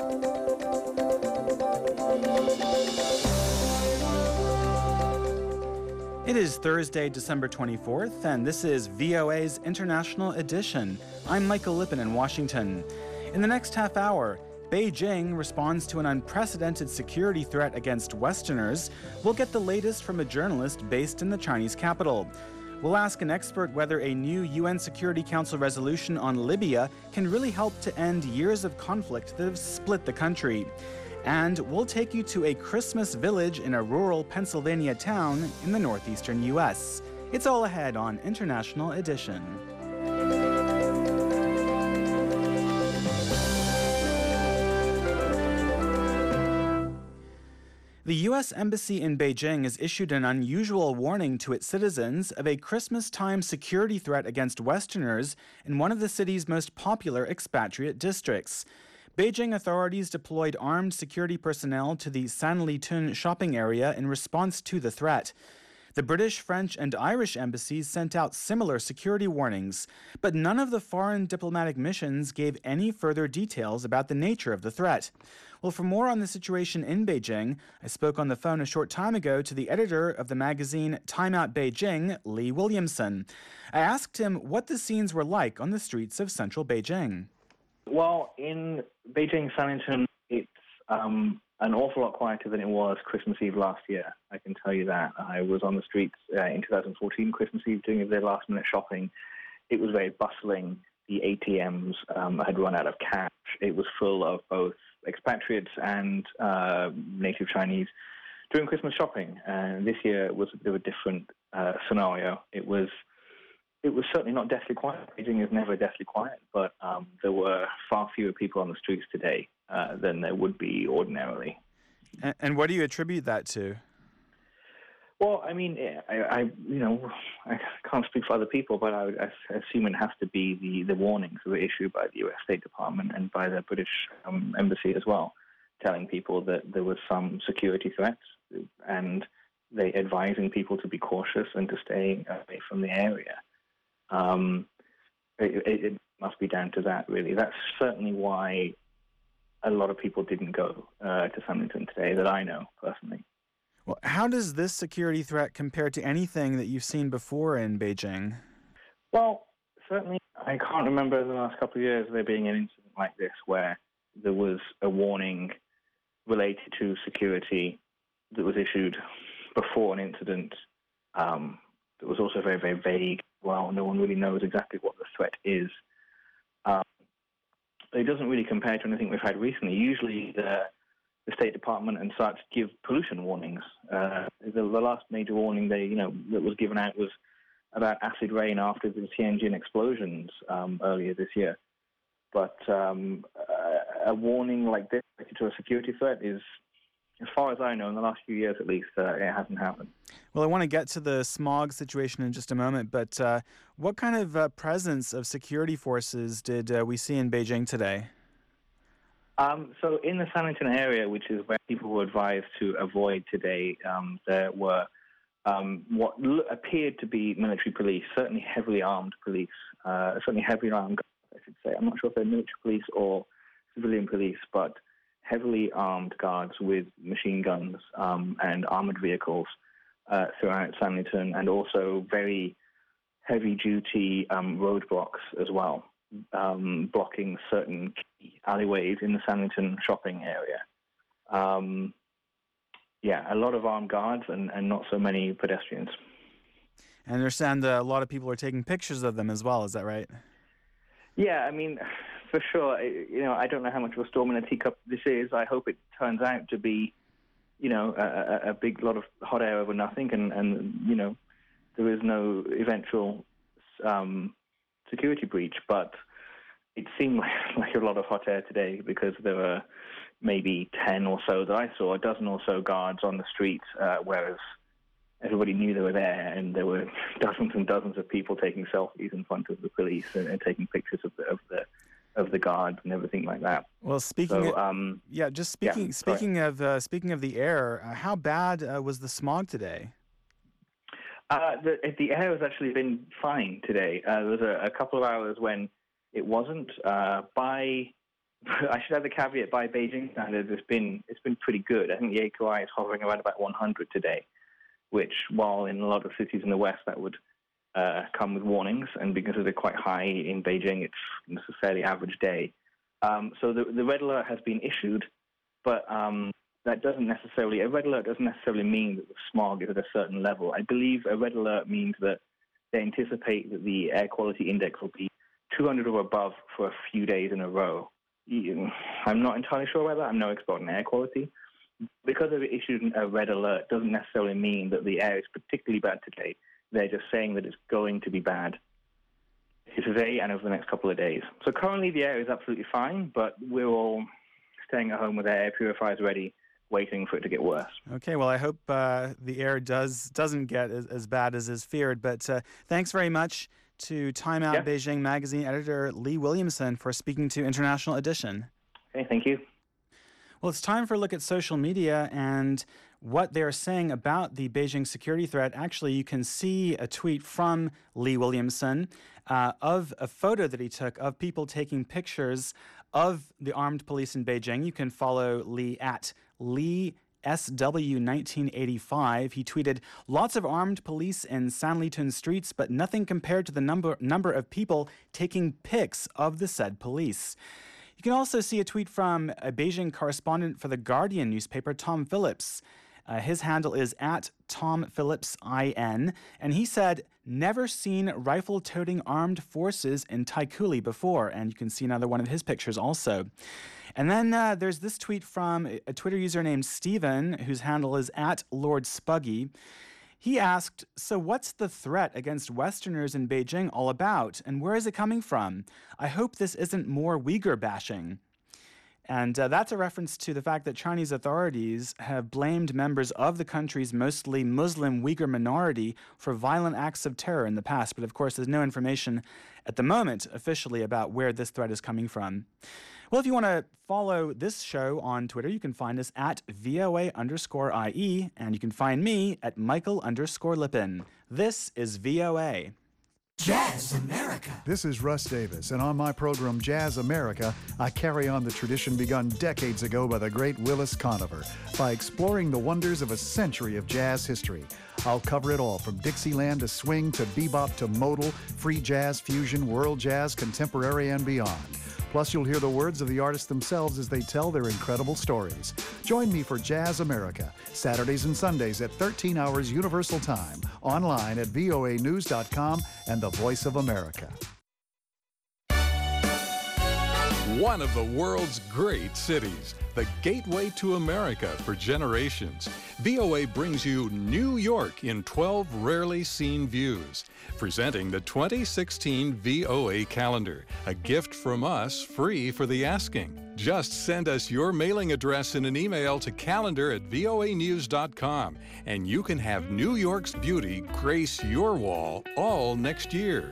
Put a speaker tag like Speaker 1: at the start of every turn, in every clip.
Speaker 1: It is Thursday, December 24th, and this is VOA's International Edition. I'm Michael Lippin in Washington. In the next half hour, Beijing responds to an unprecedented security threat against Westerners. We'll get the latest from a journalist based in the Chinese capital. We'll ask an expert whether a new UN Security Council resolution on Libya can really help to end years of conflict that have split the country. And we'll take you to a Christmas village in a rural Pennsylvania town in the northeastern U.S. It's all ahead on International Edition. The U.S. Embassy in Beijing has issued an unusual warning to its citizens of a Christmas-time security threat against Westerners in one of the city's most popular expatriate districts. Beijing authorities deployed armed security personnel to the Sanlitun shopping area in response to the threat. The British, French, and Irish embassies sent out similar security warnings, but none of the foreign diplomatic missions gave any further details about the nature of the threat. Well, for more on the situation in Beijing, I spoke on the phone a short time ago to the editor of the magazine Time Out Beijing, Lee Williamson. I asked him what the scenes were like on the streets of central Beijing.
Speaker 2: Well, in Beijing, Sanlitun, it's an awful lot quieter than it was Christmas Eve last year. I can tell you that. I was on the streets in 2014, Christmas Eve, doing their last-minute shopping. It was very bustling. The ATMs had run out of cash. It was full of both expatriates and native Chinese doing Christmas shopping. And this year was a bit of a different scenario. It was certainly not deathly quiet. Beijing is never deathly quiet, but there were far fewer people on the streets today than there would be ordinarily.
Speaker 1: And what do you attribute that to?
Speaker 2: Well, I mean, I can't speak for other people, but I assume it has to be the warnings that were issued by the U.S. State Department and by the British embassy as well, telling people that there was some security threats and they advising people to be cautious and to stay away from the area. It must be down to that, really. That's certainly why a lot of people didn't go to Sanlitun today, that I know personally.
Speaker 1: Well, how does this security threat compare to anything that you've seen before in Beijing?
Speaker 2: Well, certainly I can't remember in the last couple of years there being an incident like this where there was a warning related to security that was issued before an incident that was also very, very vague. Well, no one really knows exactly what the threat is. It doesn't really compare to anything we've had recently. Usually the State Department and such give pollution warnings. The last major warning that was given out was about acid rain after the Tianjin explosions earlier this year. But a warning like this to a security threat is, as far as I know, in the last few years at least, it hasn't happened.
Speaker 1: Well, I want to get to the smog situation in just a moment, but what kind of presence of security forces did we see in Beijing today?
Speaker 2: So in the Sanlitun area, which is where people were advised to avoid today, there were what appeared to be military police, certainly heavily armed police, certainly heavily armed, I should say. I'm not sure if they're military police or civilian police, but heavily armed guards with machine guns and armored vehicles throughout Sanlitun, and also very heavy-duty roadblocks as well, blocking certain key alleyways in the Sanlitun shopping area. A lot of armed guards and not so many pedestrians.
Speaker 1: I understand a lot of people are taking pictures of them as well. Is that right?
Speaker 2: Yeah, I mean, for sure. I don't know how much of a storm in a teacup this is. I hope it turns out to be, a big lot of hot air over nothing, and there is no eventual security breach. But it seemed like a lot of hot air today because there were maybe 10 or so that I saw, a dozen or so guards on the street, whereas everybody knew they were there, and there were dozens and dozens of people taking selfies in front of the police and taking pictures of the guards and everything like that.
Speaker 1: Well, speaking of the air, how bad was the smog today?
Speaker 2: The air has actually been fine today. There was a couple of hours when it wasn't. By I should add the caveat, by Beijing standards, it's been pretty good. I think the AQI is hovering around about 100 today, which, while in a lot of cities in the West that would come with warnings, and because they're quite high in Beijing, it's a fairly average day. So the red alert has been issued, but that doesn't necessarily, a red alert doesn't necessarily mean that the smog is at a certain level. I believe a red alert means that they anticipate that the air quality index will be 200 or above for a few days in a row. I'm not entirely sure about that. I'm no expert in air quality. Because they've issued a red alert doesn't necessarily mean that the air is particularly bad today. They're just saying that it's going to be bad today and over the next couple of days. So currently the air is absolutely fine, but we're all staying at home with our air purifiers ready, waiting for it to get worse.
Speaker 1: Okay, well, I hope the air doesn't get as bad as is feared. But thanks very much to Time Out Beijing Magazine editor Lee Williamson for speaking to International Edition.
Speaker 2: Okay, thank you.
Speaker 1: Well, it's time for a look at social media and what they're saying about the Beijing security threat. Actually, you can see a tweet from Lee Williamson of a photo that he took of people taking pictures of the armed police in Beijing. You can follow Lee at Lee SW1985. He tweeted, "Lots of armed police in Sanlitun streets, but nothing compared to the number of people taking pics of the said police." You can also see a tweet from a Beijing correspondent for the Guardian newspaper, Tom Phillips. His handle is at TomPhillipsIN, and he said, "Never seen rifle-toting armed forces in Taikuli before." And you can see another one of his pictures also. And then there's this tweet from a Twitter user named Steven, whose handle is at Lord Spuggy. He asked, "So what's the threat against Westerners in Beijing all about, and where is it coming from? I hope this isn't more Uyghur bashing." And that's a reference to the fact that Chinese authorities have blamed members of the country's mostly Muslim Uyghur minority for violent acts of terror in the past. But of course, there's no information at the moment officially about where this threat is coming from. Well, if you want to follow this show on Twitter, you can find us at VOA_IE, and you can find me at Michael_Lippin. This is VOA.
Speaker 3: Jazz America.
Speaker 4: This is Russ Davis, and on my program Jazz America, I carry on the tradition begun decades ago by the great Willis Conover by exploring the wonders of a century of jazz history. I'll cover it all, from Dixieland to swing to bebop to modal, free jazz, fusion, world jazz, contemporary, and beyond. Plus, you'll hear the words of the artists themselves as they tell their incredible stories. Join me for Jazz America, Saturdays and Sundays at 13 hours Universal Time, online at voanews.com and the Voice of America.
Speaker 5: One of the world's great cities, the gateway to America for generations. VOA brings you New York in 12 rarely seen views. Presenting the 2016 VOA calendar, a gift from us free for the asking. Just send us your mailing address in an email to calendar@voanews.com, and you can have New York's beauty grace your wall all next year.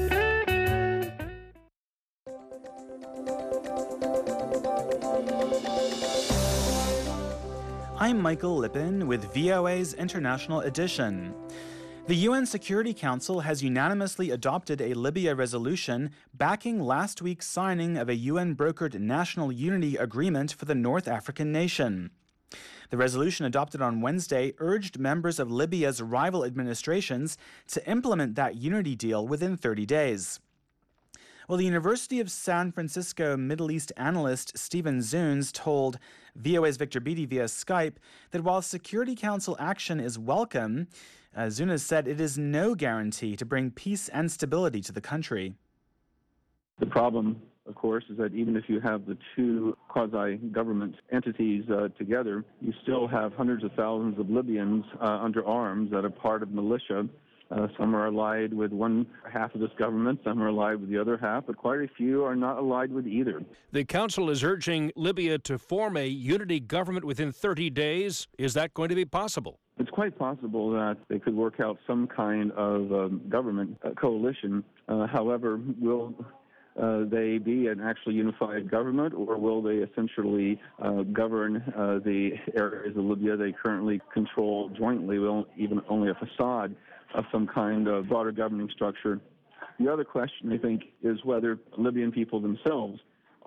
Speaker 1: I'm Michael Lippin with VOA's International Edition. The UN Security Council has unanimously adopted a Libya resolution backing last week's signing of a UN-brokered national unity agreement for the North African nation. The resolution adopted on Wednesday urged members of Libya's rival administrations to implement that unity deal within 30 days. Well, the University of San Francisco Middle East analyst Stephen Zunes told VOA's Victor Beattie via Skype that while Security Council action is welcome, Zunes said it is no guarantee to bring peace and stability to the country.
Speaker 6: The problem, of course, is that even if you have the two quasi-government entities together, you still have hundreds of thousands of Libyans under arms that are part of militia. Some are allied with one half of this government, some are allied with the other half, but quite a few are not allied with either.
Speaker 3: The council is urging Libya to form a unity government within 30 days. Is that going to be possible?
Speaker 6: It's quite possible that they could work out some kind of government coalition. However, will they be an actually unified government, or will they essentially govern the areas of Libya they currently control jointly, even only a facade of some kind of broader governing structure? The other question, I think, is whether Libyan people themselves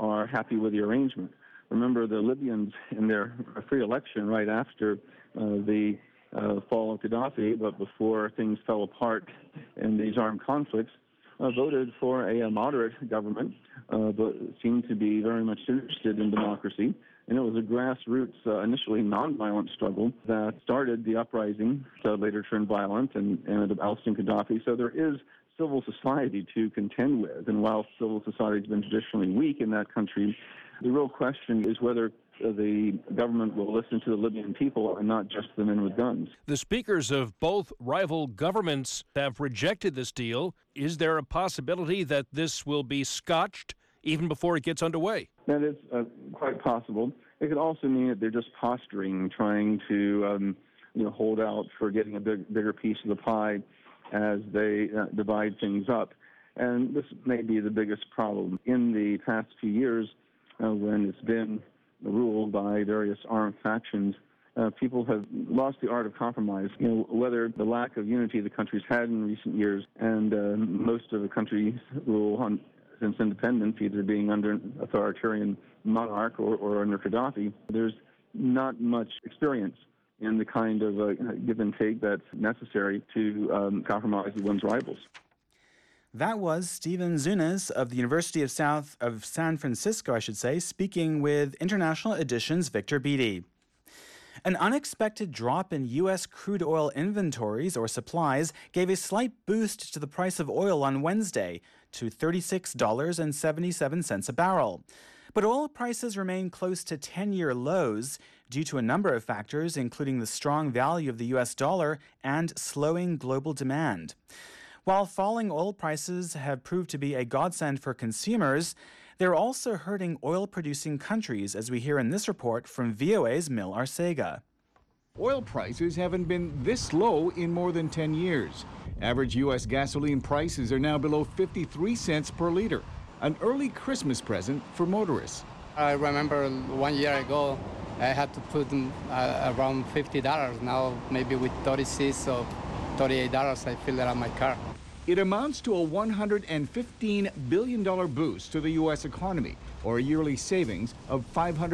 Speaker 6: are happy with the arrangement. Remember, the Libyans in their free election right after the fall of Gaddafi, but before things fell apart in these armed conflicts, voted for a moderate government, but seemed to be very much interested in democracy. And it was a grassroots, initially nonviolent struggle that started the uprising, that later turned violent and ended up ousting Gaddafi. So there is civil society to contend with. And while civil society has been traditionally weak in that country, the real question is whether the government will listen to the Libyan people and not just the men with guns.
Speaker 3: The speakers of both rival governments have rejected this deal. Is there a possibility that this will be scotched even before it gets underway?
Speaker 6: That is quite possible. It could also mean that they're just posturing, trying to hold out for getting a bigger piece of the pie as they divide things up. And this may be the biggest problem. In the past few years, when it's been ruled by various armed factions, people have lost the art of compromise. Whether the lack of unity the country's had in recent years and most of the country's rule since independence, either being under an authoritarian monarch or under Gaddafi, there's not much experience in the kind of give and take that's necessary to compromise with one's rivals.
Speaker 1: That was Stephen Zunes of the University of San Francisco, speaking with International Edition's Victor Beattie. An unexpected drop in U.S. crude oil inventories or supplies gave a slight boost to the price of oil on Wednesday to $36.77 a barrel. But oil prices remain close to 10-year lows due to a number of factors, including the strong value of the U.S. dollar and slowing global demand. While falling oil prices have proved to be a godsend for consumers, they're also hurting oil-producing countries, as we hear in this report from VOA's Mil Arcega.
Speaker 7: Oil prices haven't been this low in more than 10 years. Average U.S. gasoline prices are now below 53 cents per liter, an early Christmas present for motorists.
Speaker 8: I remember 1 year ago, I had to put around $50. Now, maybe with 36 or $38, I fill it on my car.
Speaker 7: It amounts to a $115 billion boost to the U.S. economy, or a yearly savings of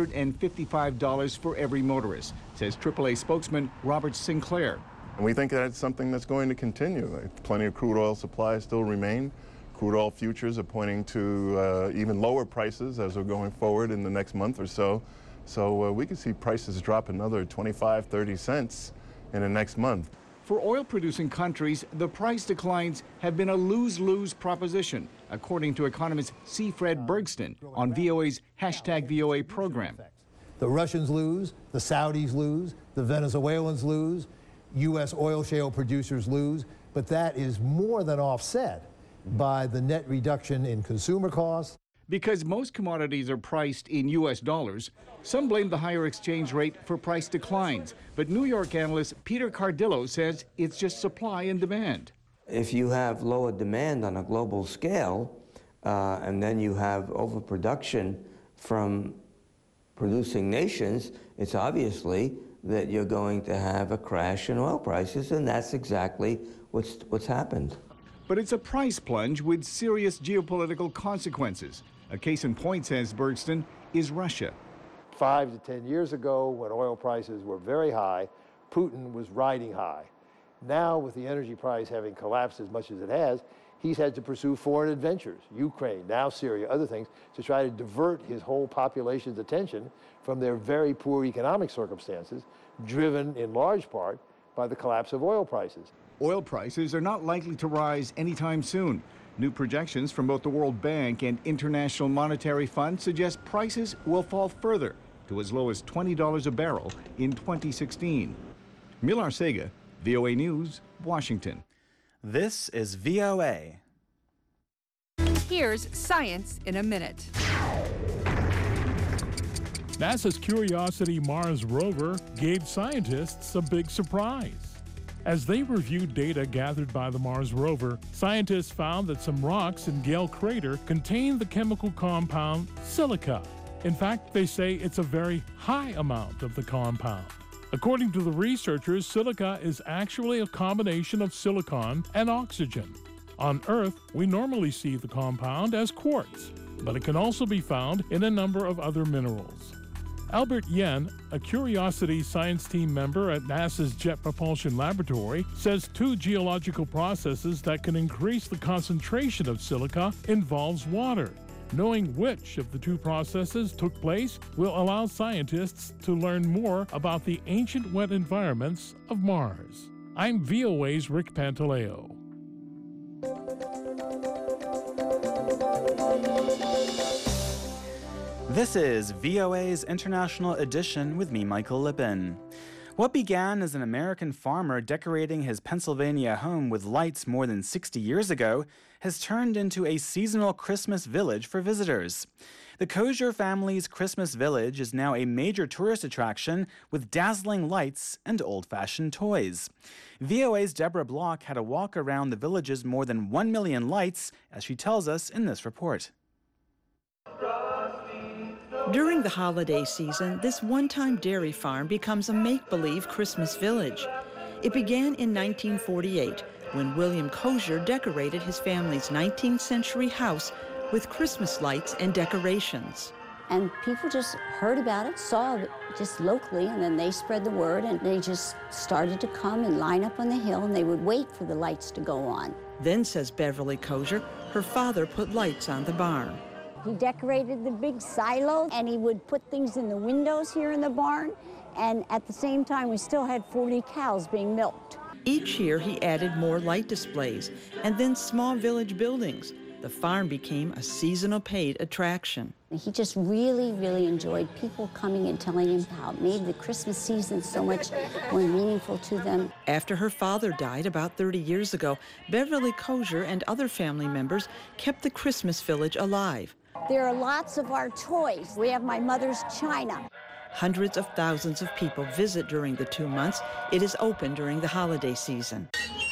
Speaker 7: $555 for every motorist, says AAA spokesman Robert Sinclair.
Speaker 9: And we think that's something that's going to continue. Plenty of crude oil supplies still remain. Crude oil futures are pointing to even lower prices as we're going forward in the next month or so. So we could see prices drop another 25, 30 cents in the next month.
Speaker 7: For oil-producing countries, the price declines have been a lose-lose proposition, according to economist C. Fred Bergston on VOA's #VOA program.
Speaker 10: The Russians lose, the Saudis lose, the Venezuelans lose, U.S. oil shale producers lose, but that is more than offset by the net reduction in consumer costs.
Speaker 7: Because most commodities are priced in U.S. dollars, some blame the higher exchange rate for price declines. But New York analyst Peter Cardillo says it's just supply and demand.
Speaker 11: If you have lower demand on a global scale, and then you have overproduction from producing nations, it's obviously that you're going to have a crash in oil prices, and that's exactly what's happened.
Speaker 7: But it's a price plunge with serious geopolitical consequences. A case in point, says Bergston, is Russia.
Speaker 10: 5 to 10 years ago, when oil prices were very high, Putin was riding high. Now, with the energy price having collapsed as much as it has, he's had to pursue foreign adventures, Ukraine, now Syria, other things, to try to divert his whole population's attention from their very poor economic circumstances, driven in large part by the collapse of oil prices.
Speaker 7: Oil prices are not likely to rise anytime soon. New projections from both the World Bank and International Monetary Fund suggest prices will fall further to as low as $20 a barrel in 2016. Mil Arcega, VOA News, Washington.
Speaker 1: This is VOA.
Speaker 12: Here's Science in a Minute.
Speaker 13: NASA's Curiosity Mars rover gave scientists a big surprise. As they reviewed data gathered by the Mars rover, scientists found that some rocks in Gale Crater contain the chemical compound silica. In fact, they say it's a very high amount of the compound. According to the researchers, silica is actually a combination of silicon and oxygen. On Earth, we normally see the compound as quartz. but it can also be found in a number of other minerals. Albert Yen, a Curiosity science team member at NASA's Jet Propulsion Laboratory, says two geological processes that can increase the concentration of silica involves water. Knowing which of the two processes took place will allow scientists to learn more about the ancient wet environments of Mars. I'm VOA's Rick Pantaleo.
Speaker 1: This is VOA's International Edition with me, Michael Lippin. What began as an American farmer decorating his Pennsylvania home with lights more than 60 years ago has turned into a seasonal Christmas village for visitors. The Kosher family's Christmas village is now a major tourist attraction with dazzling lights and old-fashioned toys. VOA's Deborah Block had a walk around the village's more than 1 million lights, as she tells us in this report.
Speaker 14: During the holiday season, this one-time dairy farm becomes a make-believe Christmas village. It began in 1948 when William Kosher decorated his family's 19th century house with Christmas lights and decorations.
Speaker 15: And people just heard about it, saw it just locally, and then they spread the word, and they just started to come and line up on the hill, and they would wait for the lights to go on.
Speaker 14: Then, says Beverly Kosher, her father put lights on the barn.
Speaker 15: He decorated the big silo, and he would put things in the windows here in the barn, and at the same time, we still had 40 cows being milked.
Speaker 14: Each year, he added more light displays and then small village buildings. The farm became a seasonal paid attraction.
Speaker 15: He just really, really enjoyed people coming and telling him how it made the Christmas season so much more meaningful to them.
Speaker 14: After her father died about 30 years ago, Beverly Kosher and other family members kept the Christmas village alive.
Speaker 15: There are lots of our toys. We have my mother's china.
Speaker 14: Hundreds of thousands of people visit during the 2 months. It is open during the holiday season.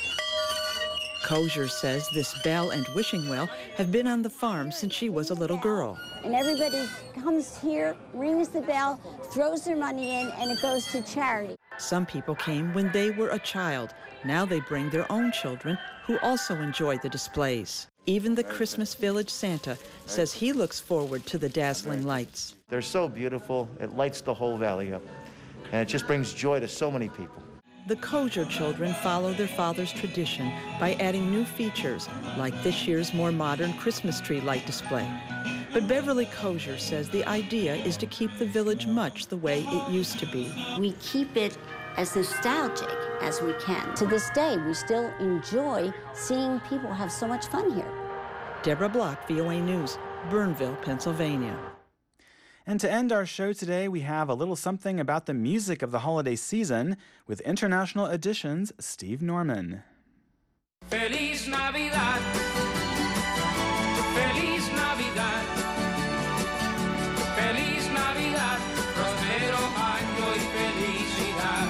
Speaker 14: Kosher says this bell and wishing well have been on the farm since she was a little girl.
Speaker 15: And everybody comes here, rings the bell, throws their money in, and it goes to charity.
Speaker 14: Some people came when they were a child. Now they bring their own children who also enjoy the displays. Even the Christmas Village Santa says he looks forward to the dazzling lights.
Speaker 16: They're so beautiful, it lights the whole valley up, and it just brings joy to so many people.
Speaker 14: The Kosher children follow their father's tradition by adding new features, like this year's more modern Christmas tree light display. But Beverly Kosher says the idea is to keep the village much the way it used to be.
Speaker 15: We keep it as nostalgic as we can. To this day, we still enjoy seeing people have so much fun here.
Speaker 14: Deborah Block, VOA News, Burnville, Pennsylvania.
Speaker 1: And to end our show today, we have a little something about the music of the holiday season with International Edition's Steve Norman.
Speaker 17: Feliz Navidad, Feliz Navidad, Feliz Navidad, prospero año y felicidad.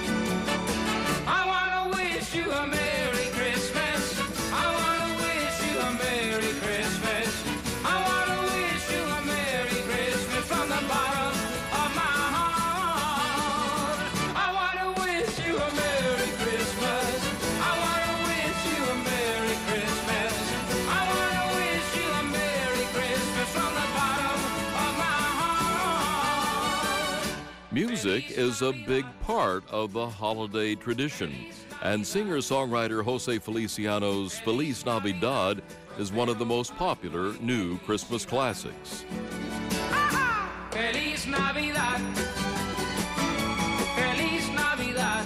Speaker 17: I wanna wish you a Merry Christmas. I wanna wish you a Merry Christmas. I wanna wish you a Merry Christmas from the bottom of my heart. I wanna wish you a Merry Christmas. I wanna wish you a Merry Christmas. I wanna wish you a Merry Christmas from the bottom of my heart.
Speaker 18: Music is a big part of the holiday tradition, and singer-songwriter Jose Feliciano's Feliz Navidad is one of the most popular new Christmas classics.
Speaker 17: Feliz Navidad, Feliz Navidad,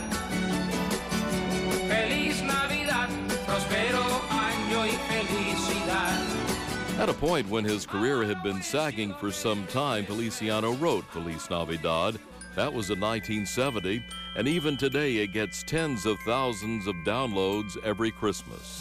Speaker 17: Feliz Navidad, prospero año y felicidad.
Speaker 18: At a point when his career had been sagging for some time, Feliciano wrote Feliz Navidad. That was in 1970, and even today it gets tens of thousands of downloads every Christmas.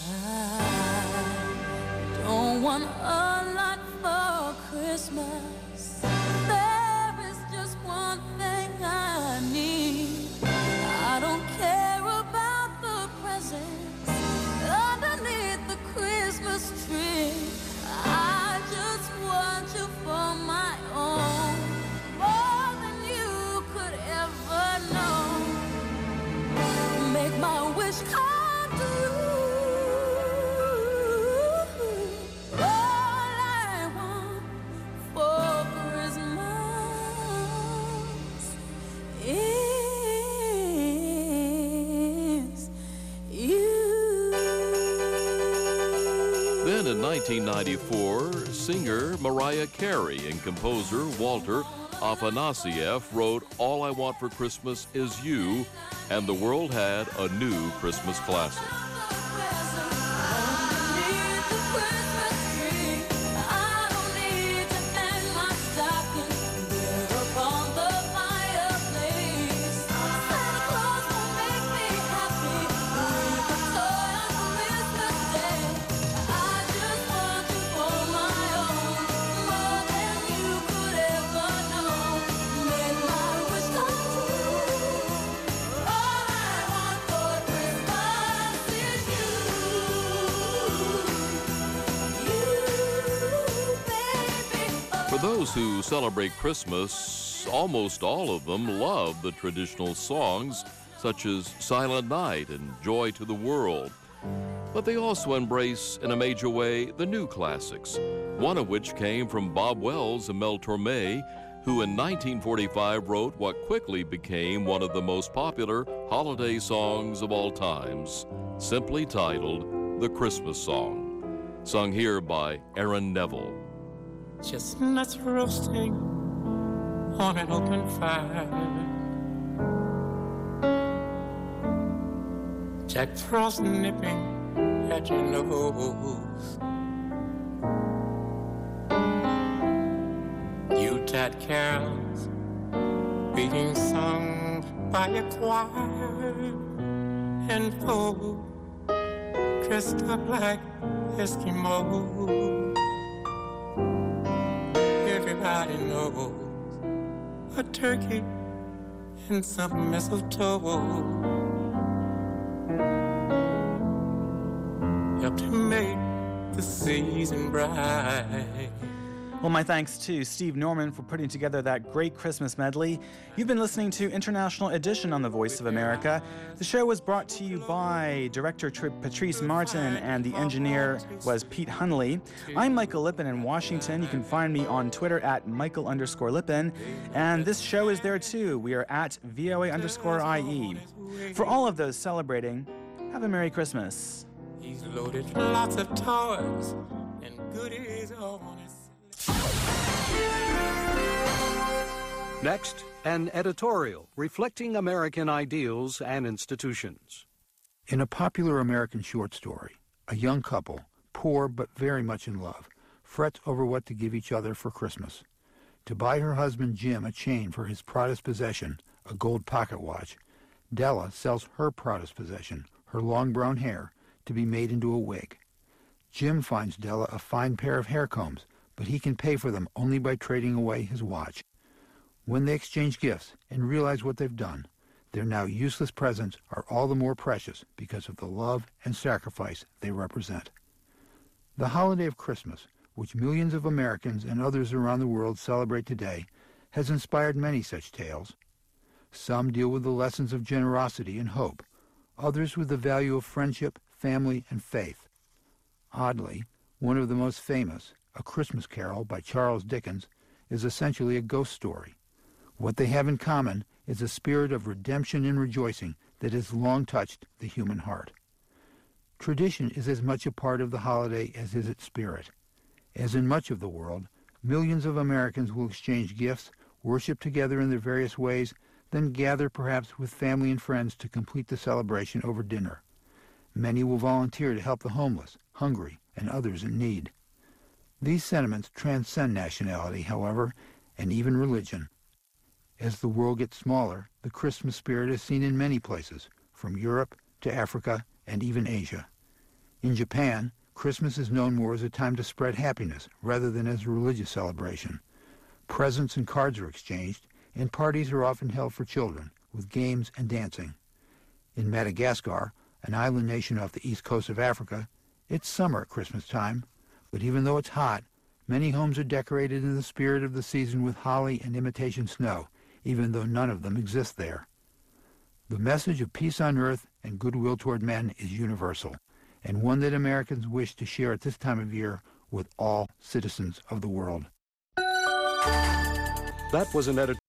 Speaker 19: Don't want a lot for Christmas. There is just one thing I need. I don't care about the presents underneath the Christmas tree. I just want you for my own, more than you could ever know. Make my wish come true. All I want
Speaker 18: in 1994, singer Mariah Carey and composer Walter Afanasieff wrote All I Want for Christmas Is You, and the world had a new Christmas classic. For those who celebrate Christmas, almost all of them love the traditional songs such as Silent Night and Joy to the World. But they also embrace, in a major way, the new classics, one of which came from Bob Wells and Mel Torme, who in 1945 wrote what quickly became one of the most popular holiday songs of all times, simply titled The Christmas Song, sung here by Aaron Neville.
Speaker 20: Chestnuts roasting on an open fire, Jack Frost nipping at your nose, Yuletide carols being sung by a choir, and folk dressed up like Eskimos. Everybody knows a turkey and some mistletoe help to make the season bright.
Speaker 1: Well, my thanks to Steve Norman for putting together that great Christmas medley. You've been listening to International Edition on the Voice of America. The show was brought to you by director Patrice Martin, and the engineer was Pete Hunley. I'm Michael Lippin in Washington. You can find me on Twitter at Michael_Lippin. And this show is there too. We are at VOA_IE. For all of those celebrating, have a Merry Christmas.
Speaker 20: He's loaded lots of toys and goodies on his.
Speaker 21: Next, an editorial reflecting American ideals and institutions.
Speaker 22: In a popular American short story, a young couple, poor but very much in love, frets over what to give each other for Christmas. To buy her husband Jim a chain for his proudest possession, a gold pocket watch, Della sells her proudest possession, her long brown hair, to be made into a wig. Jim finds Della a fine pair of hair combs, but he can pay for them only by trading away his watch. When they exchange gifts and realize what they've done, their now useless presents are all the more precious because of the love and sacrifice they represent. The holiday of Christmas, which millions of Americans and others around the world celebrate today, has inspired many such tales. Some deal with the lessons of generosity and hope, others with the value of friendship, family, and faith. Oddly, one of the most famous, A Christmas Carol by Charles Dickens, is essentially a ghost story. What they have in common is a spirit of redemption and rejoicing that has long touched the human heart. Tradition is as much a part of the holiday as is its spirit. As in much of the world, millions of Americans will exchange gifts, worship together in their various ways, then gather perhaps with family and friends to complete the celebration over dinner. Many will volunteer to help the homeless, hungry, and others in need. These sentiments transcend nationality, however, and even religion. As the world gets smaller, the Christmas spirit is seen in many places, from Europe to Africa and even Asia. In Japan, Christmas is known more as a time to spread happiness rather than as a religious celebration. Presents and cards are exchanged, and parties are often held for children, with games and dancing. In Madagascar, an island nation off the east coast of Africa, it's summer at Christmas time, but even though it's hot, many homes are decorated in the spirit of the season with holly and imitation snow, even though none of them exist there. The message of peace on earth and goodwill toward men is universal, and one that Americans wish to share at this time of year with all citizens of the world.
Speaker 21: That was an editorial.